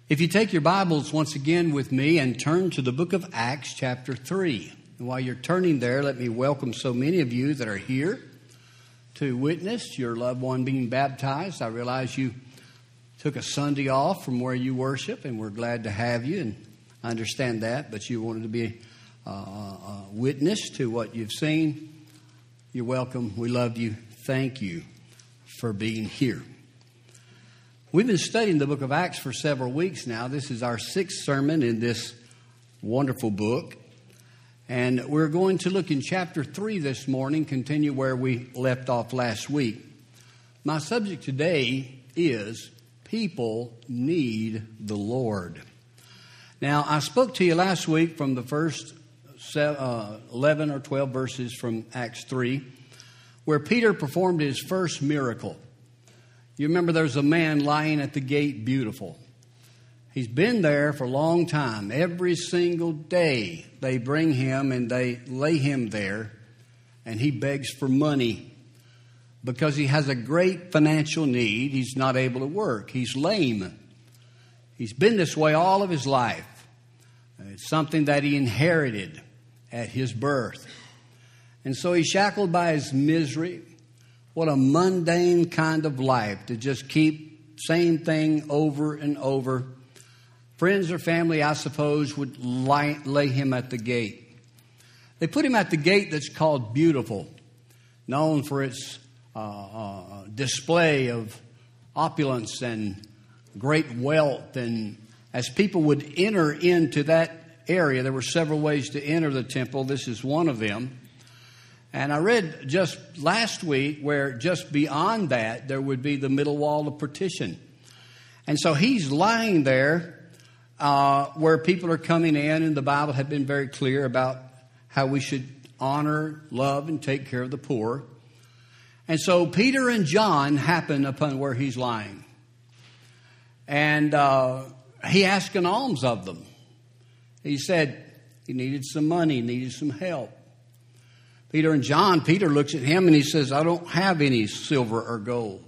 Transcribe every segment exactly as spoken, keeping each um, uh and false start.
If you take your Bibles once again with me and turn to the book of Acts chapter three. And while you're turning there, let me welcome so many of you that are here to witness your loved one being baptized. I realize you took a Sunday off from where you worship, and we're glad to have you, and I understand that, but you wanted to be a, a witness to what you've seen. You're welcome. We love you. Thank you for being here. We've been studying the book of Acts for several weeks now. This is our sixth sermon in this wonderful book. And we're going to look in chapter three this morning, continue where we left off last week. My subject today is people need the Lord. Now, I spoke to you last week from the first eleven or twelve verses from Acts three, where Peter performed his first miracle. You remember there's a man lying at the gate, beautiful. He's been there for a long time. Every single day they bring him and they lay him there, and he begs for money because he has a great financial need. He's not able to work. He's lame. He's been this way all of his life. It's something that he inherited at his birth. And so he's shackled by his misery. What a mundane kind of life to just keep same thing over and over. Friends or family, I suppose, would lie, lay him at the gate. They put him at the gate that's called Beautiful, known for its uh, uh, display of opulence and great wealth. And as people would enter into that area, there were several ways to enter the temple. This is one of them. And I read just last week where just beyond that, there would be the middle wall of partition. And so he's lying there uh, where people are coming in, and the Bible had been very clear about how we should honor, love, and take care of the poor. And so Peter and John happen upon where he's lying. And uh, he asked an alms of them. He said he needed some money, needed some help. Peter and John, Peter looks at him and he says, I don't have any silver or gold.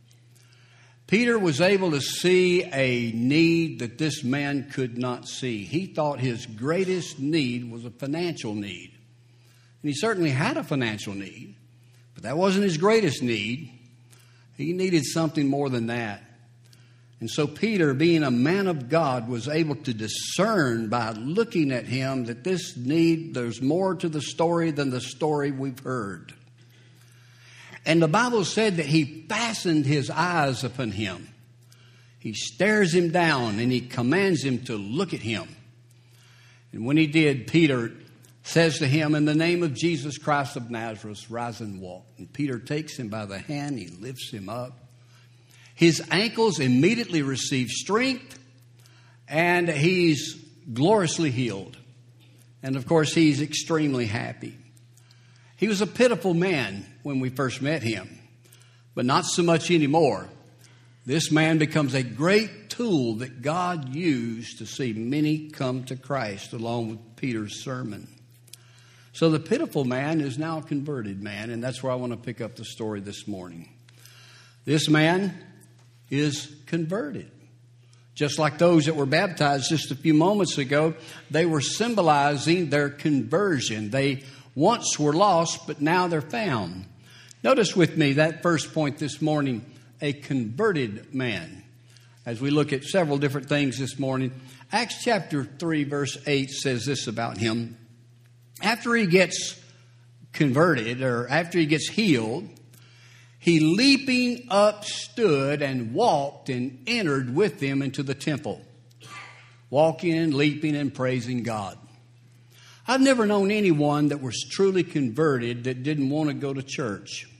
Peter was able to see a need that this man could not see. He thought his greatest need was a financial need. And he certainly had a financial need, but that wasn't his greatest need. He needed something more than that. And so Peter, being a man of God, was able to discern by looking at him that this need, there's more to the story than the story we've heard. And the Bible said that he fastened his eyes upon him. He stares him down and he commands him to look at him. And when he did, Peter says to him, in the name of Jesus Christ of Nazareth, rise and walk. And Peter takes him by the hand, he lifts him up. His ankles immediately receive strength, and he's gloriously healed. And, of course, he's extremely happy. He was a pitiful man when we first met him, but not so much anymore. This man becomes a great tool that God used to see many come to Christ, along with Peter's sermon. So the pitiful man is now a converted man, and that's where I want to pick up the story this morning. This man is converted. Just like those that were baptized just a few moments ago, they were symbolizing their conversion. They once were lost, but now they're found. Notice with me that first point this morning, a converted man. As we look at several different things this morning, Acts chapter three, verse eight says this about him. After he gets converted, or after he gets healed, he leaping up stood and walked and entered with them into the temple. Walking, leaping, and praising God. I've never known anyone that was truly converted that didn't want to go to church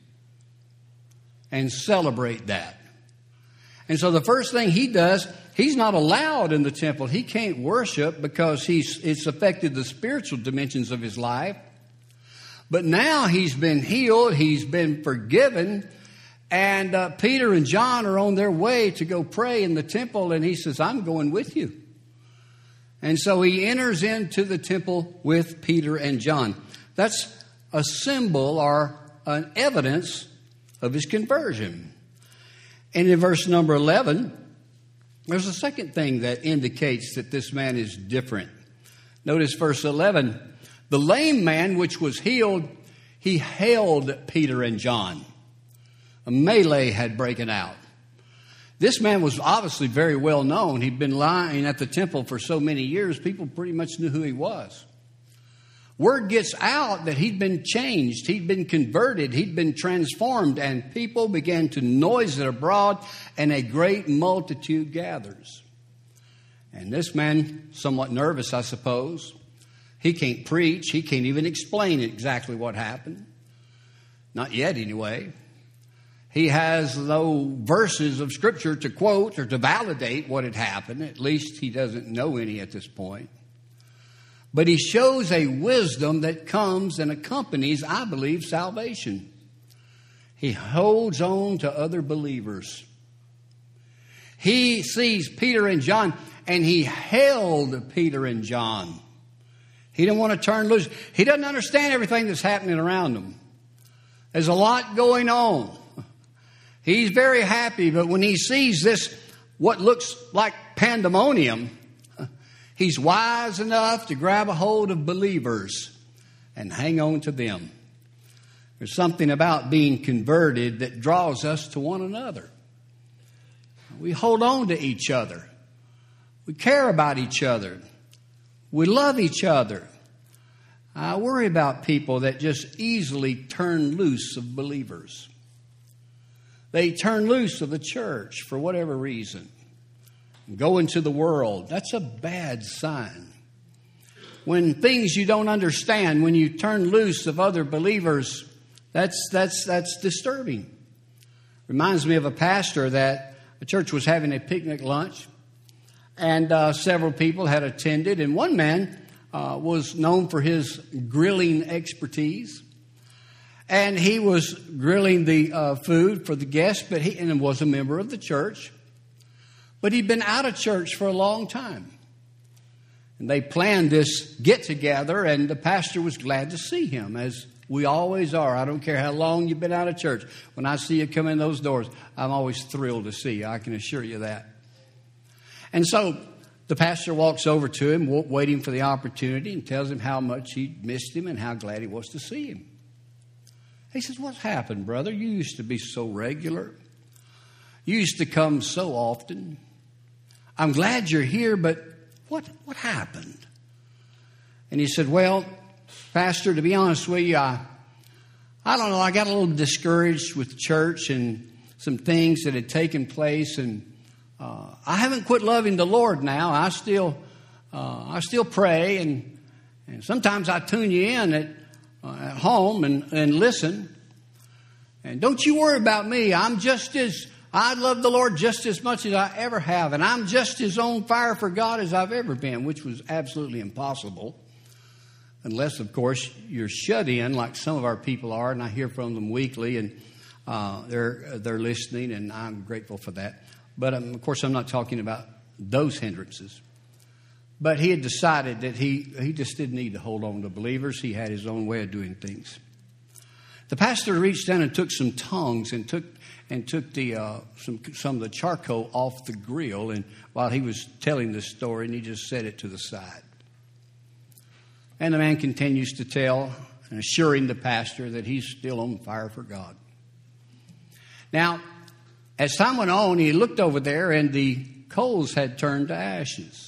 and celebrate that. And so the first thing he does, he's not allowed in the temple. He can't worship because he's it's affected the spiritual dimensions of his life. But now he's been healed, he's been forgiven, and uh, Peter and John are on their way to go pray in the temple, and he says, I'm going with you. And so he enters into the temple with Peter and John. That's a symbol or an evidence of his conversion. And in verse number eleven, There's a second thing that indicates that this man is different. Notice verse eleven. The lame man which was healed, he hailed Peter and John. A melee had broken out. This man was obviously very well known. He'd been lying at the temple for so many years, people pretty much knew who he was. Word gets out that he'd been changed, he'd been converted, he'd been transformed, and people began to noise it abroad, and a great multitude gathers. And this man, somewhat nervous, I suppose, he can't preach, he can't even explain exactly what happened. Not yet, anyway. He has no verses of Scripture to quote or to validate what had happened. At least he doesn't know any at this point. But he shows a wisdom that comes and accompanies, I believe, salvation. He holds on to other believers. He sees Peter and John, and he held Peter and John. He didn't want to turn loose. He doesn't understand everything that's happening around him. There's a lot going on. He's very happy, but when he sees this, what looks like pandemonium, he's wise enough to grab a hold of believers and hang on to them. There's something about being converted that draws us to one another. We hold on to each other. We care about each other. We love each other. I worry about people that just easily turn loose of believers. They turn loose of the church for whatever reason. Go into the world. That's a bad sign. When things you don't understand, when you turn loose of other believers, that's that's that's disturbing. Reminds me of a pastor that a church was having a picnic lunch, and uh, several people had attended, and one man uh, was known for his grilling expertise. And he was grilling the uh, food for the guests, but he and was a member of the church. But he'd been out of church for a long time. And they planned this get-together, and the pastor was glad to see him, as we always are. I don't care how long you've been out of church. When I see you come in those doors, I'm always thrilled to see you. I can assure you that. And so the pastor walks over to him, waiting for the opportunity, and tells him how much he missed him and how glad he was to see him. He says, "What's happened, brother? You used to be so regular. You used to come so often. I'm glad you're here, but what what happened?" And he said, "Well, Pastor, to be honest with you, I, I don't know, I got a little discouraged with church and some things that had taken place, and uh, I haven't quit loving the Lord now. I still uh, I still pray, and, and sometimes I tune you in at Uh, at home and, and listen. And don't you worry about me. I'm just as, I love the Lord just as much as I ever have. And I'm just as on fire for God as I've ever been, which was absolutely impossible. Unless, of course, you're shut in like some of our people are. And I hear from them weekly, and uh, they're, they're listening, and I'm grateful for that. But, um, of course, I'm not talking about those hindrances. But he had decided that he, he just didn't need to hold on to believers. He had his own way of doing things. The pastor reached down and took some tongs and took and took the uh, some some of the charcoal off the grill. And while he was telling this story, and he just set it to the side. And the man continues to tell and assuring the pastor that he's still on fire for God. Now, as time went on, he looked over there, and the coals had turned to ashes.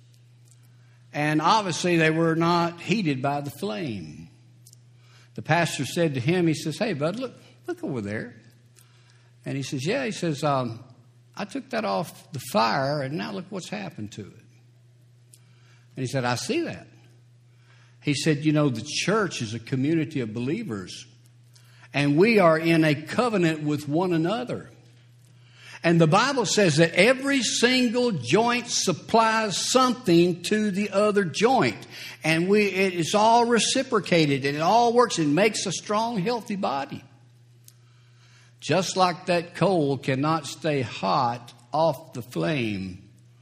And obviously they were not heated by the flame. The pastor said to him, he says, "Hey, bud, look, look over there." And he says, "Yeah," he says, um, "I took that off the fire, and now look what's happened to it." And he said, "I see that." He said, "You know, the church is a community of believers, and we are in a covenant with one another. And the Bible says that every single joint supplies something to the other joint. And we it's all reciprocated, and it all works and makes a strong, healthy body. Just like that coal cannot stay hot off the flame,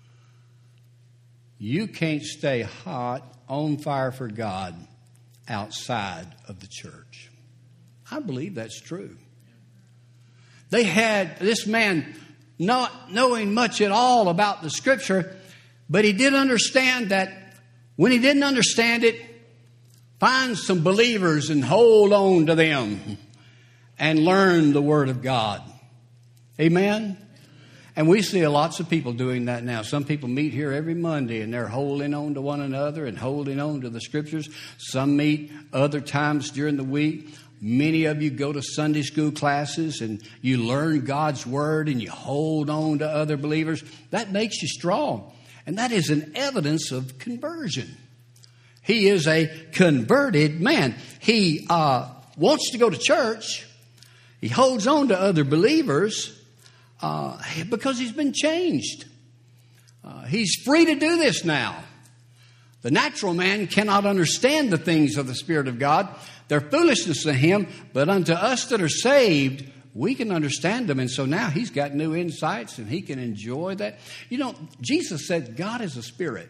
you can't stay hot, on fire for God, outside of the church." I believe that's true. They had, this man not knowing much at all about the Scripture, but he did understand that when he didn't understand it, find some believers and hold on to them and learn the Word of God. Amen? And we see lots of people doing that now. Some people meet here every Monday and they're holding on to one another and holding on to the Scriptures. Some meet other times during the week. Many of you go to Sunday school classes and you learn God's Word and you hold on to other believers. That makes you strong. And that is an evidence of conversion. He is a converted man. He uh, wants to go to church. He holds on to other believers. Uh, because he's been changed. Uh, he's free to do this now. The natural man cannot understand the things of the Spirit of God. They're foolishness to him, but unto us that are saved, we can understand them. And so now he's got new insights and he can enjoy that. You know, Jesus said God is a spirit.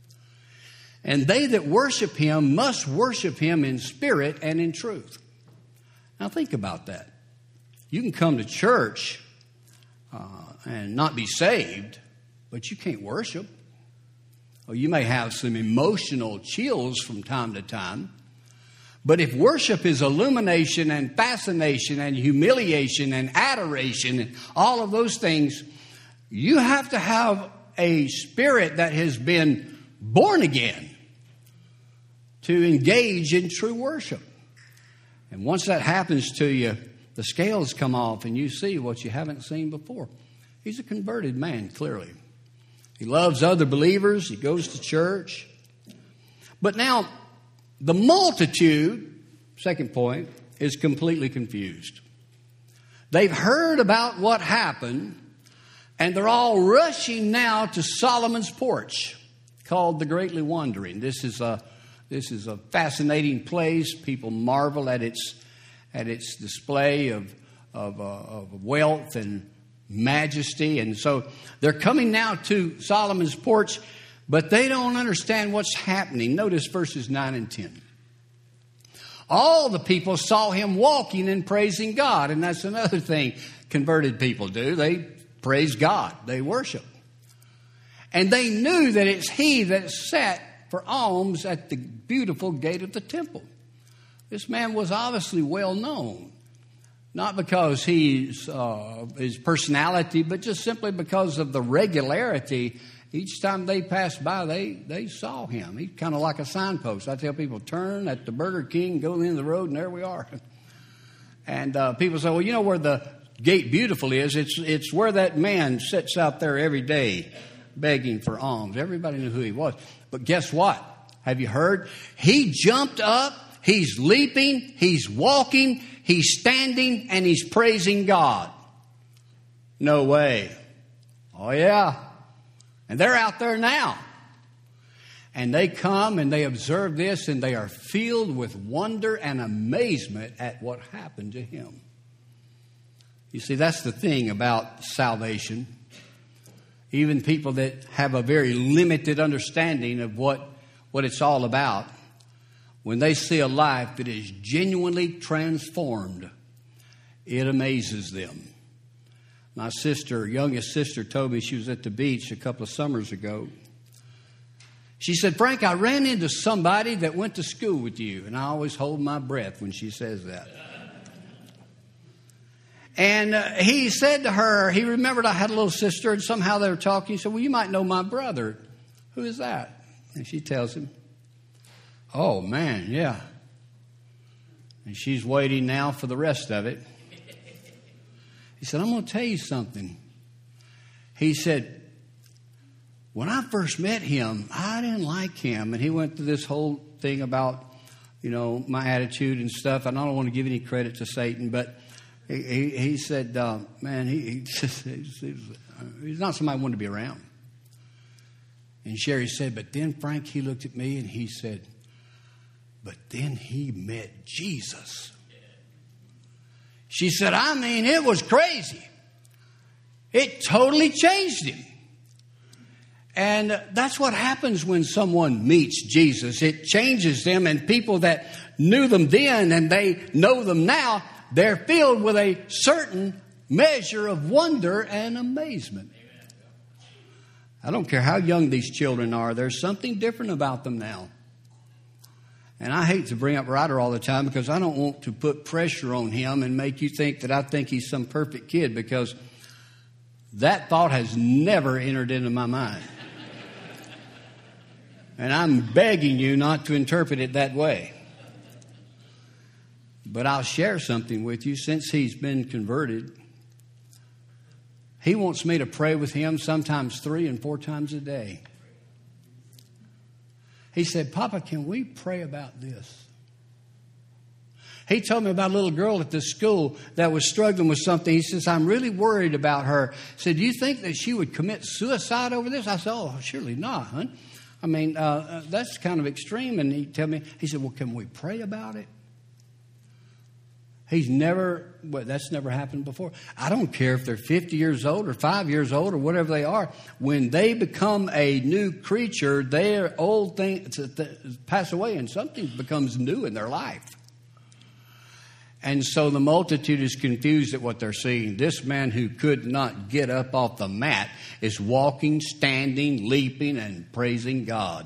And they that worship him must worship him in spirit and in truth. Now think about that. You can come to church Uh, and not be saved, but you can't worship. Or you may have some emotional chills from time to time. But if worship is illumination and fascination and humiliation and adoration and all of those things, you have to have a spirit that has been born again to engage in true worship. And once that happens to you, the scales come off and you see what you haven't seen before. He's a converted man, clearly. He loves other believers. He goes to church. But now, the multitude, second point, is completely confused. They've heard about what happened, and they're all rushing now to Solomon's porch, called the Greatly Wandering. This is a, this is a fascinating place. People marvel at its at its display of, of, uh, of wealth and majesty. And so they're coming now to Solomon's porch, but they don't understand what's happening. Notice verses nine and ten. All the people saw him walking and praising God. And that's another thing converted people do. They praise God. They worship. And they knew that it's he that sat for alms at the beautiful gate of the temple. This man was obviously well known, not because he's uh, his personality, but just simply because of the regularity. Each time they passed by, they, they saw him. He's kind of like a signpost. I tell people, turn at the Burger King, go in the road, and there we are. And uh, people say, well, you know where the gate beautiful is? It's, it's where that man sits out there every day begging for alms. Everybody knew who he was. But guess what? Have you heard? He jumped up. He's leaping, he's walking, he's standing, and he's praising God. No way. Oh, yeah. And they're out there now. And they come and they observe this and they are filled with wonder and amazement at what happened to him. You see, that's the thing about salvation. Even people that have a very limited understanding of what, what it's all about, when they see a life that is genuinely transformed, it amazes them. My sister, youngest sister, told me she was at the beach a couple of summers ago. She said, Frank, I ran into somebody that went to school with you. And I always hold my breath when she says that. And uh, he said to her, he remembered I had a little sister, and somehow they were talking. He said, well, you might know my brother. Who is that? And she tells him, oh, man, yeah. And she's waiting now for the rest of it. He said, I'm going to tell you something. He said, when I first met him, I didn't like him. And he went through this whole thing about, you know, my attitude and stuff. And I don't want to give any credit to Satan, but he, he, he said, uh, man, he, he just, he's, he's not somebody I wanted to be around. And Sherry said, but then, Frank, he looked at me and he said, but then he met Jesus. She said, I mean, it was crazy. It totally changed him. And that's what happens when someone meets Jesus. It changes them, and people that knew them then and they know them now, they're filled with a certain measure of wonder and amazement. I don't care how young these children are. There's something different about them now. And I hate to bring up Ryder all the time because I don't want to put pressure on him and make you think that I think he's some perfect kid, because that thought has never entered into my mind. And I'm begging you not to interpret it that way. But I'll share something with you. Since he's been converted, he wants me to pray with him sometimes three and four times a day. He said, Papa, can we pray about this? He told me about a little girl at the school that was struggling with something. He says, I'm really worried about her. He said, do you think that she would commit suicide over this? I said, oh, surely not, hon. I mean, uh, that's kind of extreme. And he told me, he said, well, can we pray about it? He's never, well, that's never happened before. I don't care if they're fifty years old or five years old or whatever they are. When they become a new creature, their old things pass away and something becomes new in their life. And so the multitude is confused at what they're seeing. This man who could not get up off the mat is walking, standing, leaping, and praising God.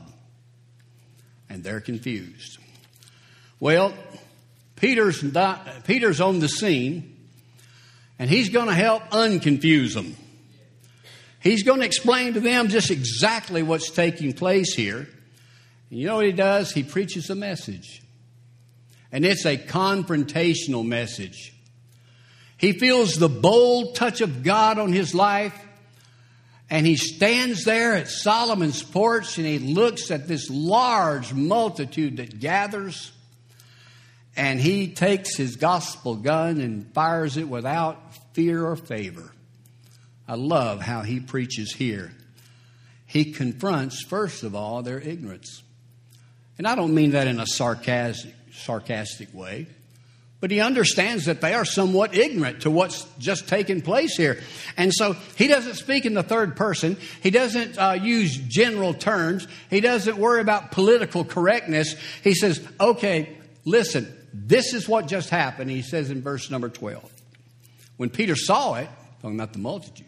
And they're confused. Well, Peter's not, Peter's on the scene, and he's going to help unconfuse them. He's going to explain to them just exactly what's taking place here. And you know what he does? He preaches a message. And it's a confrontational message. He feels the bold touch of God on his life, and he stands there at Solomon's porch, and he looks at this large multitude that gathers. And he takes his gospel gun and fires it without fear or favor. I love how he preaches here. He confronts, first of all, their ignorance. And I don't mean that in a sarcastic, sarcastic way. But he understands that they are somewhat ignorant to what's just taken place here. And so he doesn't speak in the third person. He doesn't uh, use general terms. He doesn't worry about political correctness. He says, okay, listen. This is what just happened, he says in verse number twelve. When Peter saw it, talking about the multitude,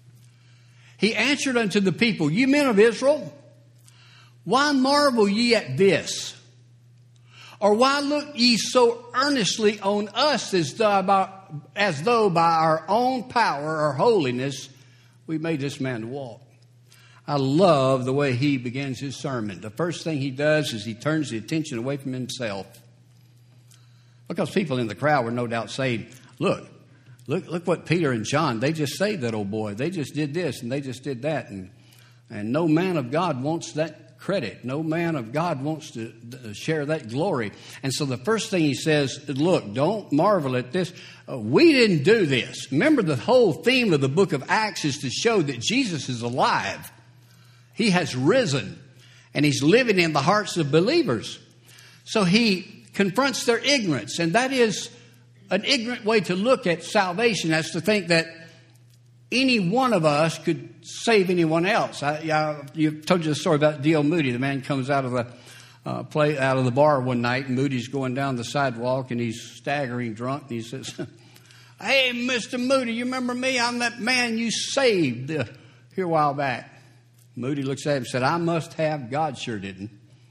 he answered unto the people, ye men of Israel, why marvel ye at this? Or why look ye so earnestly on us as though by, as though by our own power or holiness we made this man to walk? I love the way he begins his sermon. The first thing he does is he turns the attention away from himself. Because people in the crowd were no doubt saying, look, look, look what Peter and John, they just saved that old boy. They just did this and they just did that. And, and no man of God wants that credit. No man of God wants to share that glory. And so the first thing he says, look, don't marvel at this. Uh, we didn't do this. Remember, the whole theme of the book of Acts is to show that Jesus is alive. He has risen and he's living in the hearts of believers. So he confronts their ignorance, and that is an ignorant way to look at salvation, as to think that any one of us could save anyone else. I, I you've told you the story about D L Moody. The man comes out of the uh, play out of the bar one night, and Moody's going down the sidewalk, and he's staggering drunk, and he says, "Hey, Mister Moody, you remember me? I'm that man you saved uh, here a while back." Moody looks at him and said, "I must have. God sure didn't."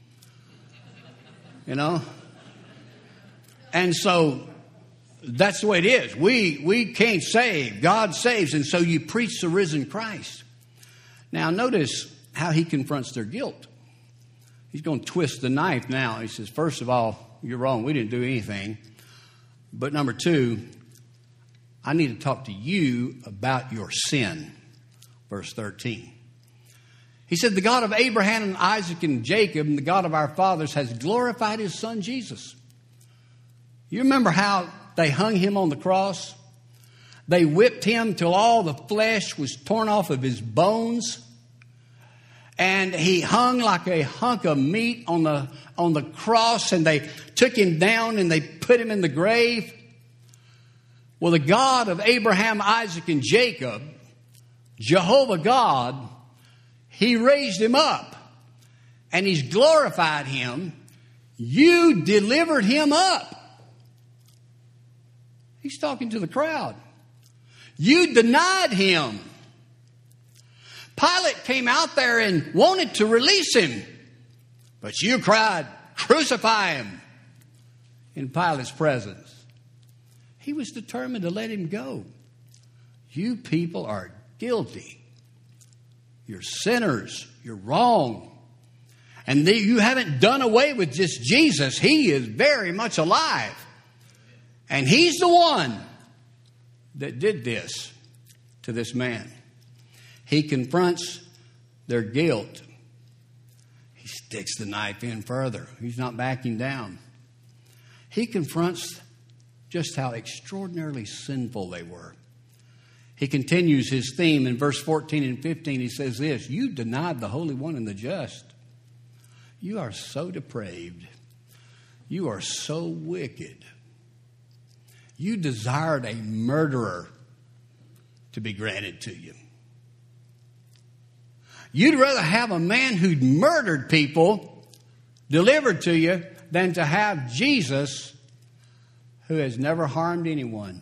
You know. And so that's the way it is. We we can't save. God saves. And so you preach the risen Christ. Now notice how he confronts their guilt. He's going to twist the knife now. He says, first of all, you're wrong. We didn't do anything. But number two, I need to talk to you about your sin. Verse thirteen. He said, the God of Abraham and Isaac and Jacob and the God of our fathers has glorified his son Jesus. You remember how they hung him on the cross? They whipped him till all the flesh was torn off of his bones. And he hung like a hunk of meat on the, on the cross. And they took him down and they put him in the grave. Well, the God of Abraham, Isaac, and Jacob, Jehovah God, he raised him up. And he's glorified him. You delivered him up. He's talking to the crowd. You denied him. Pilate came out there and wanted to release him, but you cried, crucify him, in Pilate's presence. He was determined to let him go. You people are guilty. You're sinners. You're wrong. And they, you haven't done away with just Jesus. He is very much alive. And he's the one that did this to this man. He confronts their guilt. He sticks the knife in further. He's not backing down. He confronts just how extraordinarily sinful they were. He continues his theme in verse fourteen and fifteen. He says this, you denied the Holy One and the just. You are so depraved. You are so wicked. You desired a murderer to be granted to you. You'd rather have a man who'd murdered people delivered to you than to have Jesus who has never harmed anyone.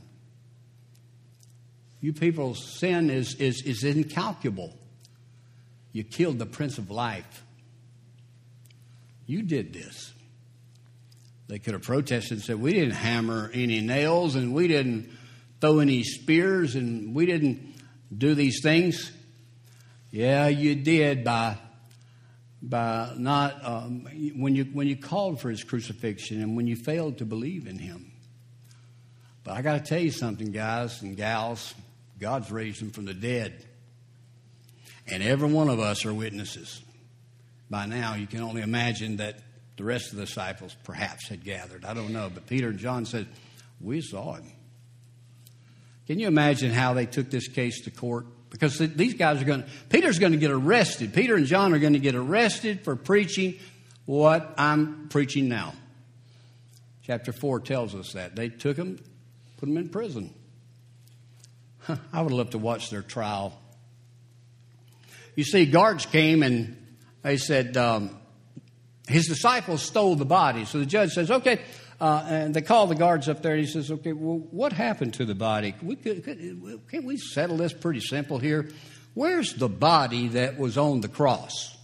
You people's sin is, is, is incalculable. You killed the Prince of Life. You did this. They could have protested and said, we didn't hammer any nails and we didn't throw any spears and we didn't do these things. Yeah, you did by by not um, when you when you called for his crucifixion and when you failed to believe in him. But I got to tell you something, guys and gals. God's raised him from the dead, and every one of us are witnesses. By now, you can only imagine that the rest of the disciples perhaps had gathered. I don't know, but Peter and John said, "We saw him." Can you imagine how they took this case to court? Because these guys are going to, Peter's going to get arrested. Peter and John are going to get arrested for preaching what I'm preaching now. Chapter four tells us that. They took him, put him in prison. Huh, I would love to watch their trial. You see, guards came and they said, um, his disciples stole the body. So the judge says, okay, uh, and they call the guards up there and he says, okay, well, what happened to the body? We could, could, can't we settle this pretty simple here? Where's the body that was on the cross?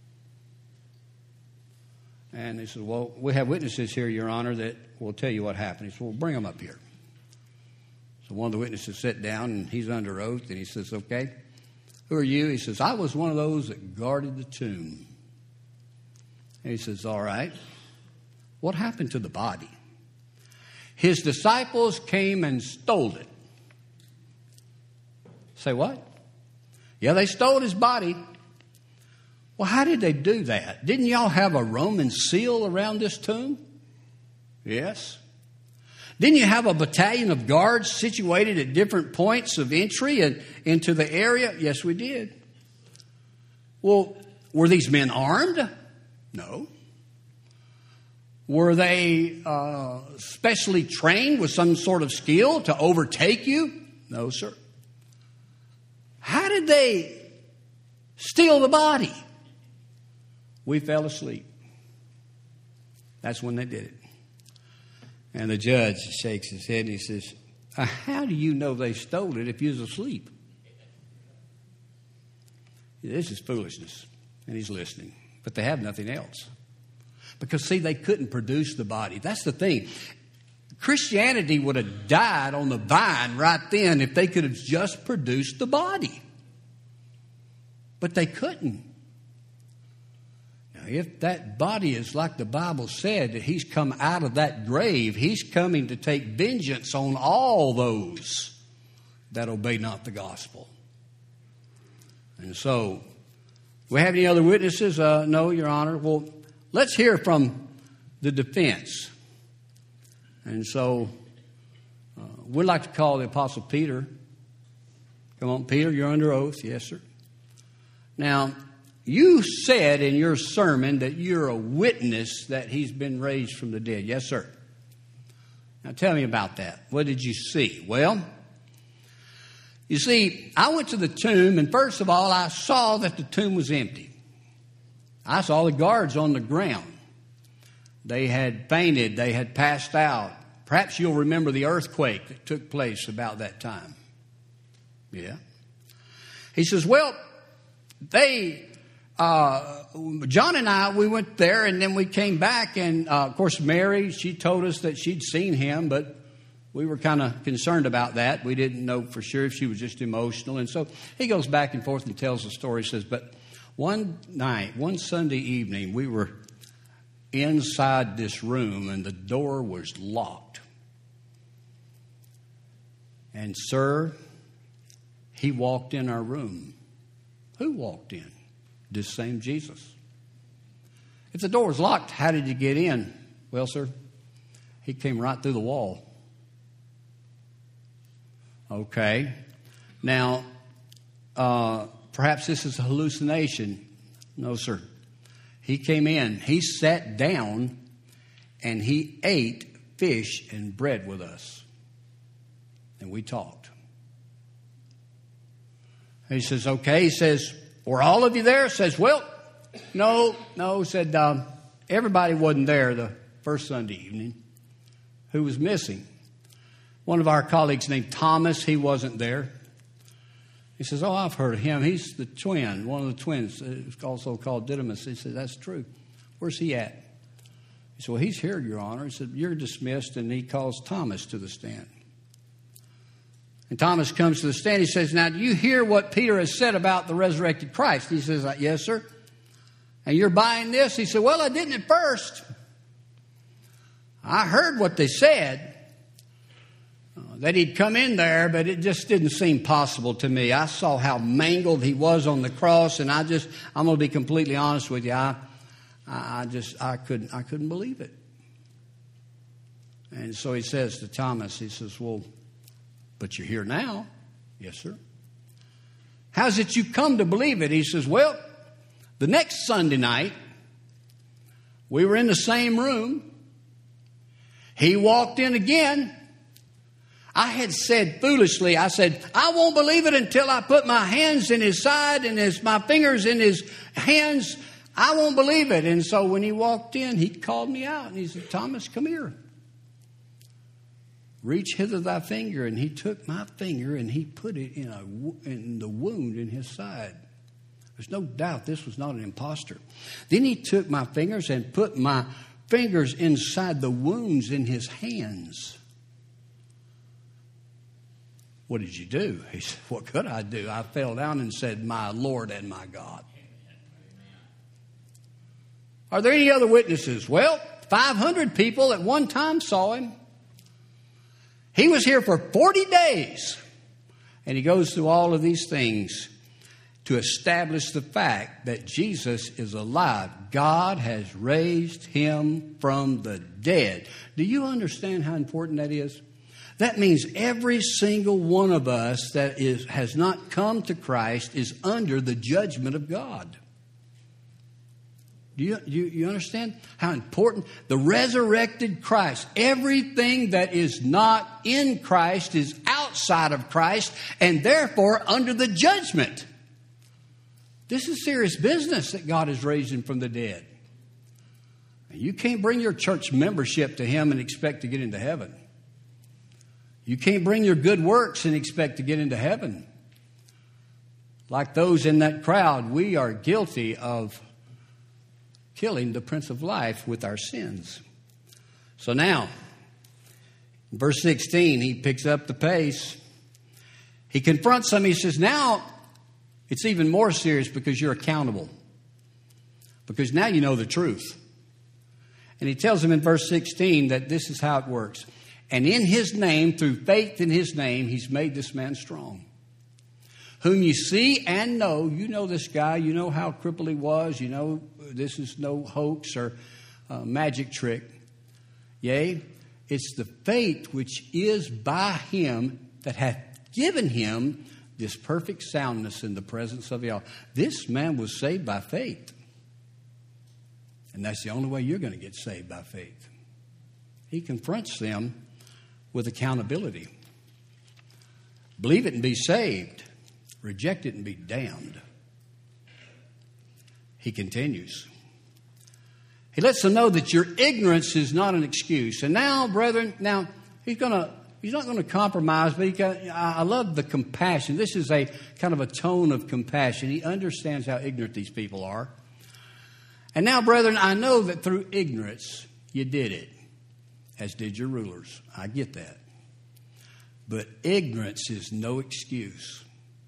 And they said, well, we have witnesses here, Your Honor, that will tell you what happened. He said, well, bring them up here. So one of the witnesses sat down and he's under oath and he says, okay, who are you? He says, I was one of those that guarded the tomb. And he says, all right, what happened to the body? His disciples came and stole it. Say what? Yeah, they stole his body. Well, how did they do that? Didn't y'all have a Roman seal around this tomb? Yes. Didn't you have a battalion of guards situated at different points of entry and into the area? Yes, we did. Well, were these men armed? No. Were they uh, specially trained with some sort of skill to overtake you? No, sir. How did they steal the body? We fell asleep. That's when they did it. And the judge shakes his head and he says, how do you know they stole it if you was asleep? This is foolishness. And he's listening. But they have nothing else. Because, see, they couldn't produce the body. That's the thing. Christianity would have died on the vine right then if they could have just produced the body. But they couldn't. Now, if that body is like the Bible said, that he's come out of that grave, he's coming to take vengeance on all those that obey not the gospel. And so, we have any other witnesses? Uh, no, Your Honor. Well, let's hear from the defense. And so, uh, we'd like to call the Apostle Peter. Come on, Peter, you're under oath. Yes, sir. Now, you said in your sermon that you're a witness that he's been raised from the dead. Yes, sir. Now, tell me about that. What did you see? Well, you see, I went to the tomb, and first of all, I saw that the tomb was empty. I saw the guards on the ground. They had fainted. They had passed out. Perhaps you'll remember the earthquake that took place about that time. Yeah. He says, well, they, uh, John and I, we went there and then we came back. And, uh, of course, Mary, she told us that she'd seen him, but we were kind of concerned about that. We didn't know for sure if she was just emotional. And so he goes back and forth and tells the story. He says, but one night, one Sunday evening, we were inside this room and the door was locked. And, sir, he walked in our room. Who walked in? This same Jesus. If the door was locked, how did you get in? Well, sir, he came right through the wall. Okay. Now, uh, perhaps this is a hallucination. No, sir. He came in. He sat down and he ate fish and bread with us. And we talked. He says, okay. He says, were all of you there? Says, well, no, no. Said, um, everybody wasn't there the first Sunday evening. Who was missing? One of our colleagues named Thomas, he wasn't there. He says, oh, I've heard of him. He's the twin, one of the twins. It's also called Didymus. He said, that's true. Where's he at? He said, well, he's here, Your Honor. He said, you're dismissed. And he calls Thomas to the stand. And Thomas comes to the stand. He says, now, do you hear what Peter has said about the resurrected Christ? He says, yes, sir. And you're buying this? He said, well, I didn't at first. I heard what they said, uh, that he'd come in there, but it just didn't seem possible to me. I saw how mangled he was on the cross, and I just, I'm going to be completely honest with you. I, I just, I couldn't, I couldn't believe it. And so he says to Thomas, he says, well, but you're here now. Yes, sir. How's it you come to believe it? He says, well, the next Sunday night, we were in the same room. He walked in again. I had said foolishly, I said, I won't believe it until I put my hands in his side and his, my fingers in his hands. I won't believe it. And so when he walked in, he called me out and he said, Thomas, come here. Reach hither thy finger. And he took my finger and he put it in, a, in the wound in his side. There's no doubt this was not an imposter. Then he took my fingers and put my fingers inside the wounds in his hands. What did you do? He said, what could I do? I fell down and said, my Lord and my God. Are there any other witnesses? Well, five hundred people at one time saw him. He was here for forty days. And he goes through all of these things to establish the fact that Jesus is alive. God has raised him from the dead. Do you understand how important that is? That means every single one of us that is has not come to Christ is under the judgment of God. Do you, you, you understand how important? The resurrected Christ, everything that is not in Christ is outside of Christ and therefore under the judgment. This is serious business that God has raised him from the dead. You can't bring your church membership to him and expect to get into heaven. You can't bring your good works and expect to get into heaven. Like those in that crowd, we are guilty of killing the Prince of Life with our sins. So now, in verse sixteen, he picks up the pace. He confronts them. He says, now it's even more serious because you're accountable. Because now you know the truth. And he tells them in verse sixteen that this is how it works. And in his name, through faith in his name, he's made this man strong. Whom you see and know, you know this guy, you know how crippled he was, you know this is no hoax or uh, magic trick. Yea, it's the faith which is by him that hath given him this perfect soundness in the presence of y'all. This man was saved by faith. And that's the only way you're going to get saved, by faith. He confronts them with accountability. Believe it and be saved. Reject it and be damned. He continues. He lets them know that your ignorance is not an excuse. And now, brethren, now he's going to he's not going to compromise, but he got, I love the compassion. This is a kind of a tone of compassion. He understands how ignorant these people are. And now, brethren, I know that through ignorance you did it, as did your rulers. I get that. But ignorance is no excuse.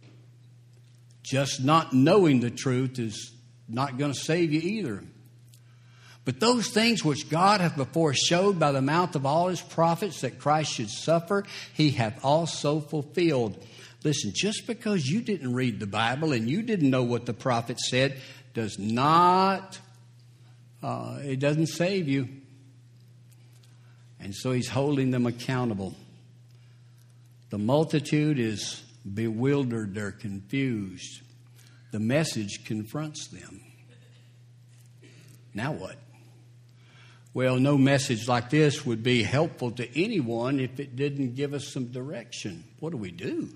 Just not knowing the truth is not going to save you either. But those things which God hath before showed by the mouth of all his prophets that Christ should suffer, he hath also fulfilled. Listen, just because you didn't read the Bible and you didn't know what the prophet said does not, uh, it doesn't save you. And so he's holding them accountable. The multitude is bewildered, they're confused. The message confronts them. Now what? Well, no message like this would be helpful to anyone if it didn't give us some direction. What do we do?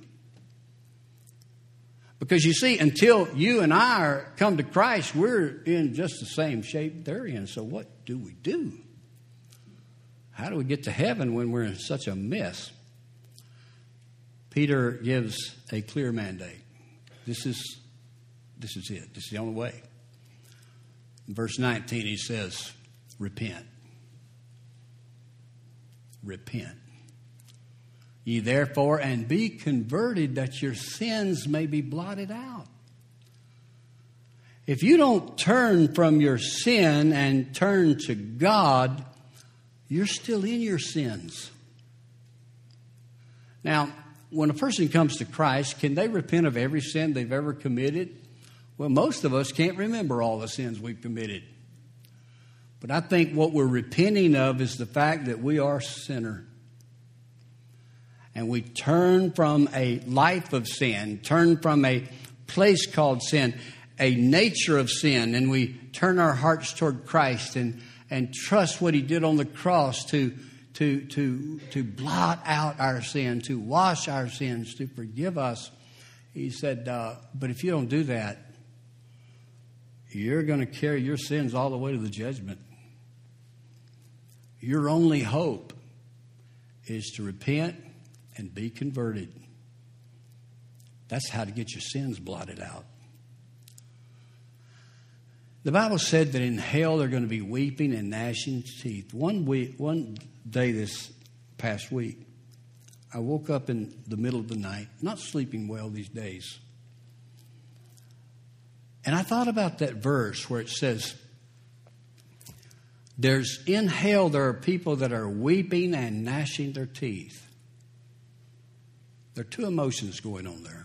Because you see, until you and I are come to Christ, we're in just the same shape they're in. So what do we do? How do we get to heaven when we're in such a mess? Peter gives a clear mandate. This is, this is it. This is the only way. In verse nineteen, he says, repent. Repent. Ye therefore, and be converted, that your sins may be blotted out. If you don't turn from your sin and turn to God, you're still in your sins. Now, when a person comes to Christ, can they repent of every sin they've ever committed? Well, most of us can't remember all the sins we've committed. But I think what we're repenting of is the fact that we are a sinner. And we turn from a life of sin, turn from a place called sin, a nature of sin, and we turn our hearts toward Christ and, and trust what he did on the cross to, to, to, to blot out our sin, to wash our sins, to forgive us. He said, uh, but if you don't do that, you're going to carry your sins all the way to the judgment. Your only hope is to repent and be converted. That's how to get your sins blotted out. The Bible said that in hell they're going to be weeping and gnashing of teeth. One week, one day this past week, I woke up in the middle of the night, not sleeping well these days. And I thought about that verse where it says, there's in hell there are people that are weeping and gnashing their teeth. There are two emotions going on there.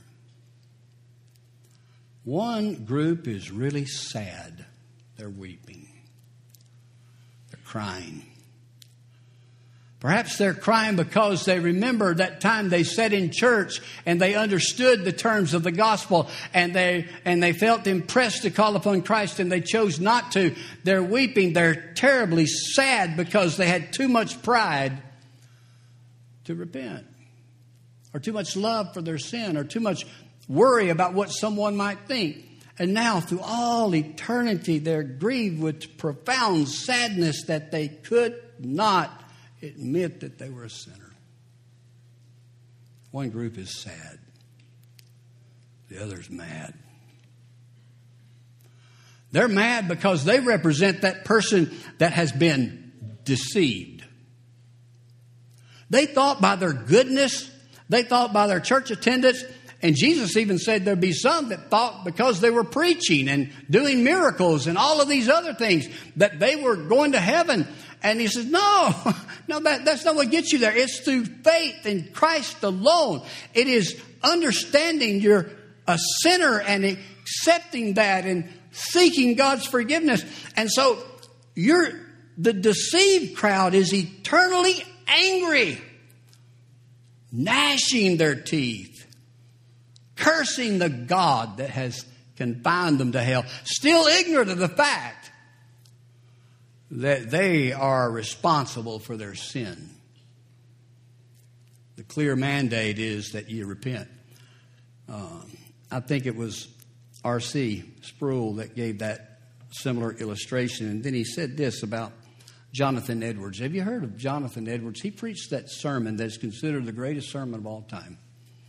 One group is really sad. They're weeping. They're crying. Perhaps they're crying because they remember that time they sat in church and they understood the terms of the gospel and they and they felt impressed to call upon Christ and they chose not to. They're weeping. They're terribly sad because they had too much pride to repent, or too much love for their sin, or too much worry about what someone might think. And now through all eternity, they're grieved with profound sadness that they could not admit that they were a sinner. One group is sad. The other's mad. They're mad because they represent that person that has been deceived. They thought by their goodness, they thought by their church attendance, and Jesus even said there'd be some that thought because they were preaching and doing miracles and all of these other things that they were going to heaven. And he says, no, no, that, that's not what gets you there. It's through faith in Christ alone. It is understanding you're a sinner and accepting that and seeking God's forgiveness. And so you're, the deceived crowd is eternally angry, gnashing their teeth, cursing the God that has confined them to hell, still ignorant of the fact that they are responsible for their sin. The clear mandate is that you repent. Um, I think it was R C Sproul that gave that similar illustration. And then he said this about Jonathan Edwards. Have you heard of Jonathan Edwards? He preached that sermon that's considered the greatest sermon of all time.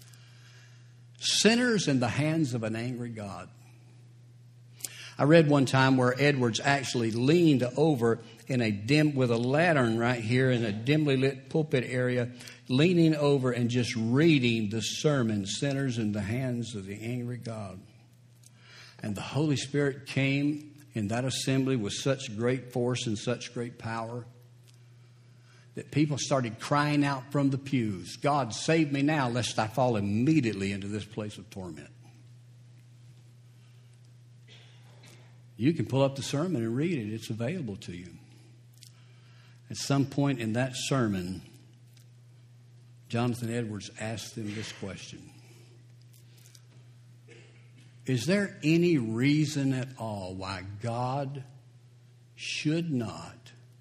Sinners in the hands of an angry God. I read one time where Edwards actually leaned over in a dim, with a lantern right here in a dimly lit pulpit area, leaning over and just reading the sermon, Sinners in the Hands of the Angry God. And the Holy Spirit came in that assembly with such great force and such great power that people started crying out from the pews, God, save me now, lest I fall immediately into this place of torment. You can pull up the sermon and read it. It's available to you. At some point in that sermon, Jonathan Edwards asked them this question. Is there any reason at all why God should not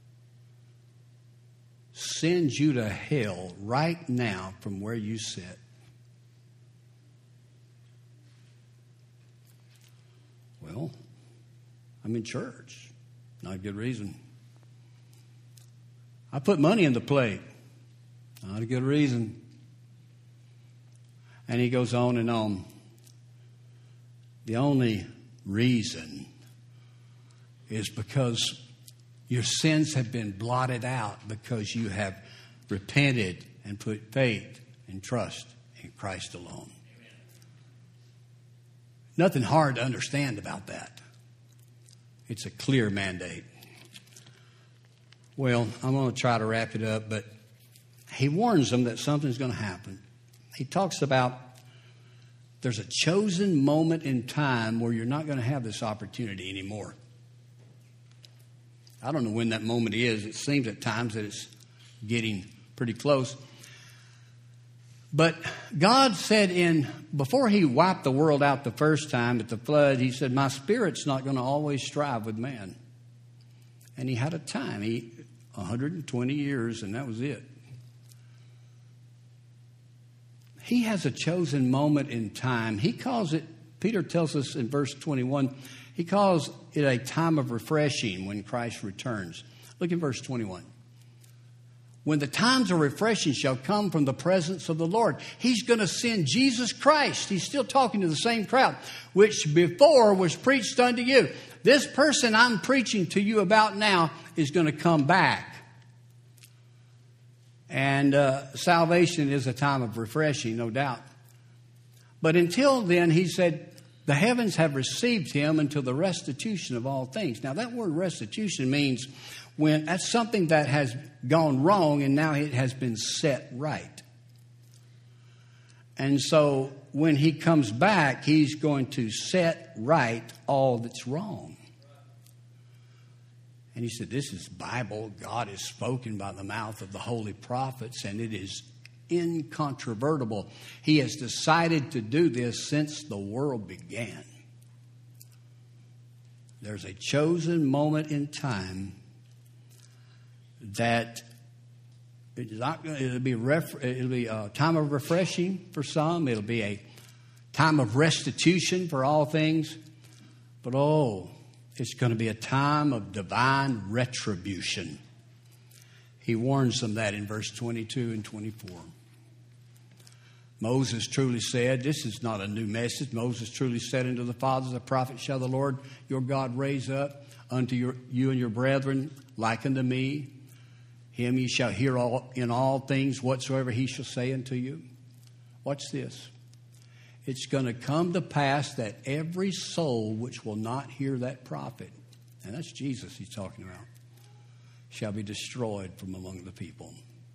send you to hell right now from where you sit? Well, I'm in church. Not a good reason. I put money in the plate. Not a good reason. And he goes on and on. The only reason is because your sins have been blotted out because you have repented and put faith and trust in Christ alone. Amen. Nothing hard to understand about that. It's a clear mandate. Well, I'm going to try to wrap it up, but he warns them that something's going to happen. He talks about there's a chosen moment in time where you're not going to have this opportunity anymore. I don't know when that moment is. It seems at times that it's getting pretty close. But God said in, before he wiped the world out the first time at the flood, he said, my spirit's not going to always strive with man. And he had a time, he, one hundred twenty years, and that was it. He has a chosen moment in time. He calls it, Peter tells us in verse twenty-one, he calls it a time of refreshing when Christ returns. Look at verse twenty-one. When the times of refreshing shall come from the presence of the Lord, he's going to send Jesus Christ. He's still talking to the same crowd, which before was preached unto you. This person I'm preaching to you about now is going to come back. And uh, salvation is a time of refreshing, no doubt. But until then, he said, the heavens have received him until the restitution of all things. Now, that word restitution means when that's something that has gone wrong and now it has been set right. And so when he comes back, he's going to set right all that's wrong. And he said, this is Bible. God has spoken by the mouth of the holy prophets, and it is incontrovertible. He has decided to do this since the world began. There's a chosen moment in time that it's not, it'll be ref, it'll be a time of refreshing for some. It'll be a time of restitution for all things. But oh, it's going to be a time of divine retribution. He warns them that in verse twenty-two and twenty-four. Moses truly said, this is not a new message. Moses truly said unto the fathers, the prophets shall the Lord your God raise up unto your, you and your brethren like unto me. Him ye shall hear all, in all things whatsoever he shall say unto you. Watch this. It's going to come to pass that every soul which will not hear that prophet, and that's Jesus he's talking about, shall be destroyed from among the people.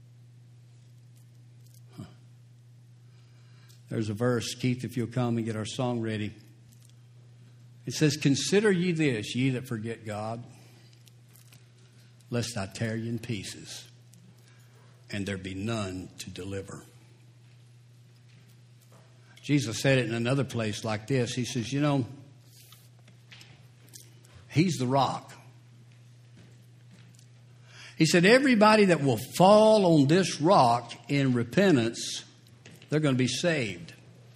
Huh. There's a verse, Keith, if you'll come and get our song ready. It says, consider ye this, ye that forget God, lest I tear you in pieces, and there be none to deliver. Jesus said it in another place like this. He says, you know, he's the rock. He said, everybody that will fall on this rock in repentance, they're going to be saved.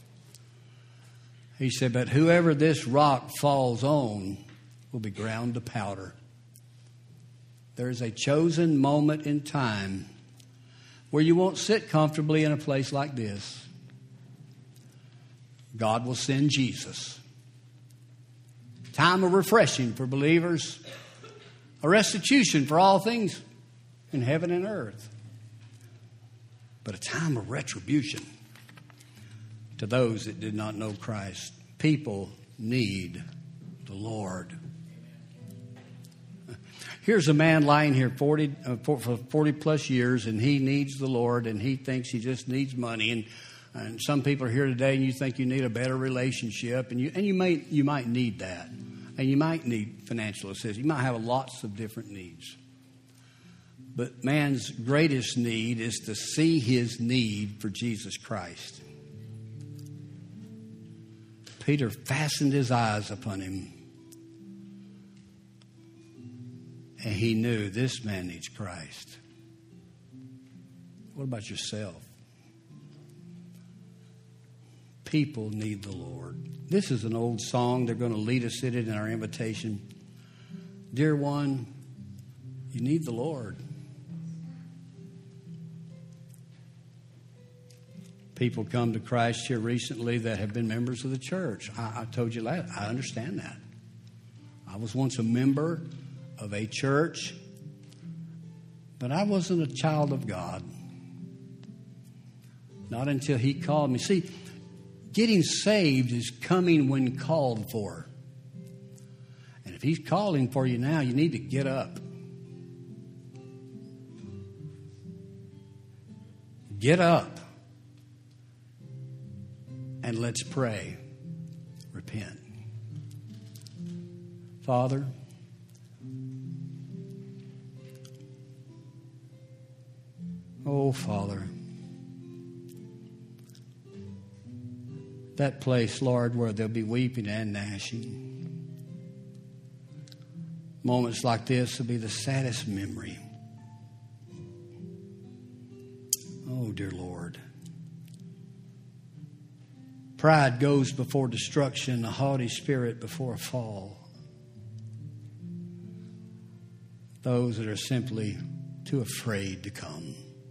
He said, but whoever this rock falls on will be ground to powder. There's a chosen moment in time where you won't sit comfortably in a place like this. God will send Jesus. Time of refreshing for believers. A restitution for all things in heaven and earth. But a time of retribution to those that did not know Christ. People need the Lord. Here's a man lying here forty, uh, for, for forty plus years, and he needs the Lord, and he thinks he just needs money. And, and some people are here today, and you think you need a better relationship, and you and you might you might need that, and you might need financial assistance. You might have lots of different needs. But man's greatest need is to see his need for Jesus Christ. Peter fastened his eyes upon him. And he knew this man needs Christ. What about yourself? People need the Lord. This is an old song. They're going to lead us in it in our invitation. Dear one, you need the Lord. People come to Christ here recently that have been members of the church. I, I told you that. I understand that. I was once a member of a church, but I wasn't a child of God. Not until He called me. See, getting saved is coming when called for. And if He's calling for you now, you need to get up. Get up. And let's pray. Repent. Father, oh, Father, that place, Lord, where there'll be weeping and gnashing. Moments like this will be the saddest memory. Oh, dear Lord. Pride goes before destruction, a haughty spirit before a fall. Those that are simply too afraid to come.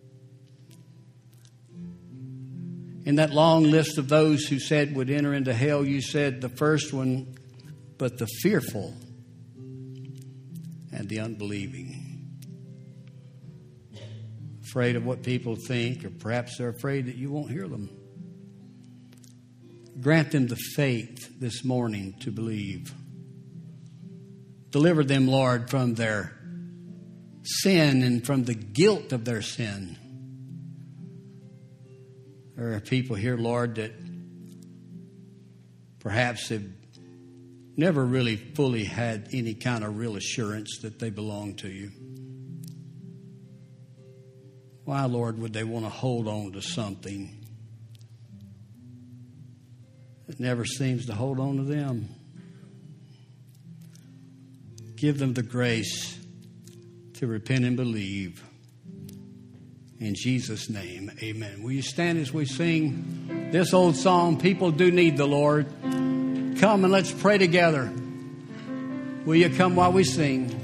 In that long list of those who said would enter into hell, you said the first one, but the fearful and the unbelieving. Afraid of what people think, or perhaps they're afraid that you won't hear them. Grant them the faith this morning to believe. Deliver them, Lord, from their sin and from the guilt of their sin. There are people here, Lord, that perhaps have never really fully had any kind of real assurance that they belong to you. Why, Lord, would they want to hold on to something that never seems to hold on to them? Give them the grace to repent and believe. In Jesus' name, amen. Will you stand as we sing this old song, People Do Need the Lord? Come and let's pray together. Will you come while we sing?